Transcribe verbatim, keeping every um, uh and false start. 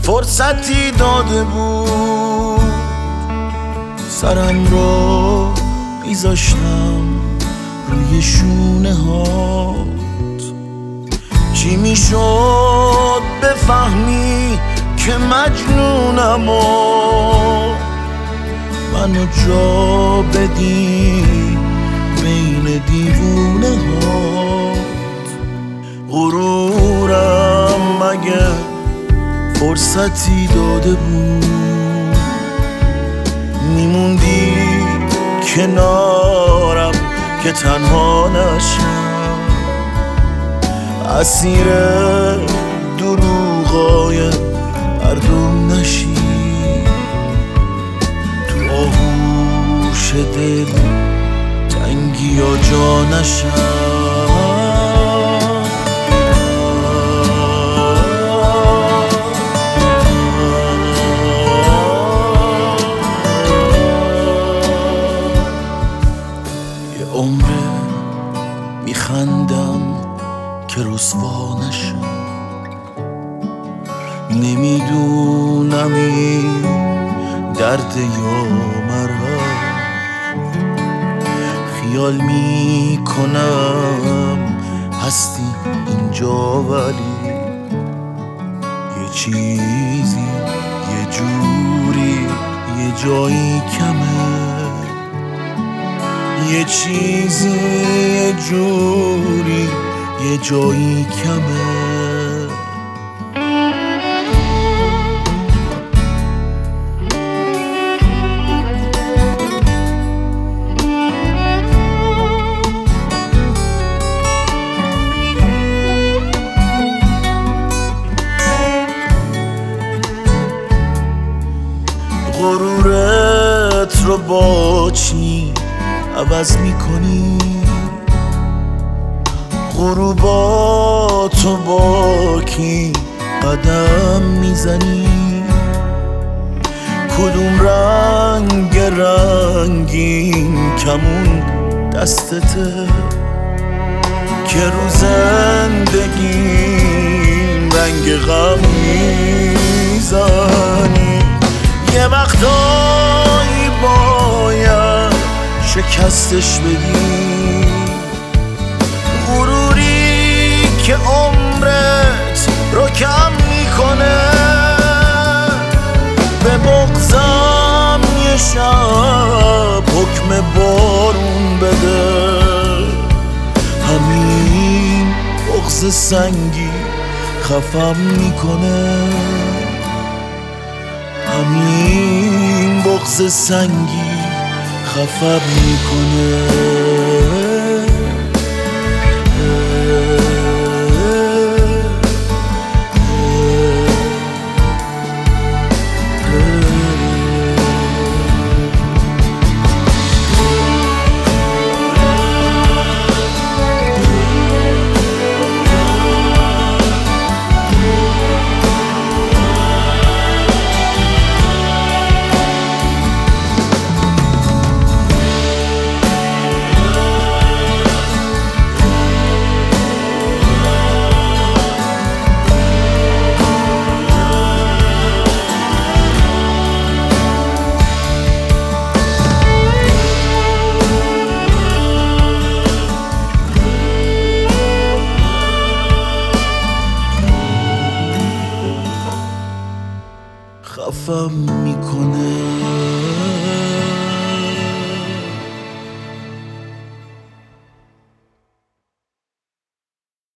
فرصتی داده بود سرم را میذاشتم روی شونه هات. چی میشد بفهمی که مجنونم و منو جا بدی بین دیوونه هات. غرورم مگه فرصتی داده بود میموندی کنارم که تنها نشم، اسیر دروغای مردم نشی، تو آغوش دل تنگی یا جا نشم. عمره میخندم که رسوا نشم، نمیدونم این درد یا مرهم. خیال میکنم هستی اینجا ولی یه چیزی یه جوری یه جایی کمه، یه چیزی یه جوری یه جایی کمه. غرورت رو با چی عوض میکنی؟ غروباتو با کی قدم میزنی؟ کدوم رنگ رنگین کمون دستته که رو زندگیم رنگ غم میزنی؟ یه وقتایی باید شکستش بدی، غروری که عمرت رو کم میکنه. به بغضم یه شب حکم بارون بده، همین بغض سنگی خفم میکنه، همین بغض سنگی خفم میکنه. خفم میکنه.